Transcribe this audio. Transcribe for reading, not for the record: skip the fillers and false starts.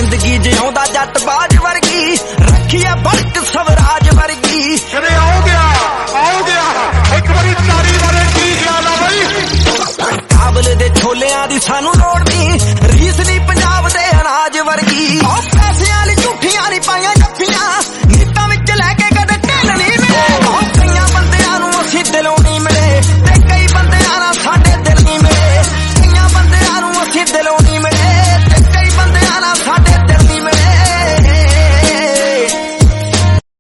जिंदगी जिउंदा जट बाज वर्गी रखी है बड़क स्वराज वर्गी आओ गया एक बारी तारी वाले की ख्याल आ बई काबल दे छोलियां दी सानू लोड़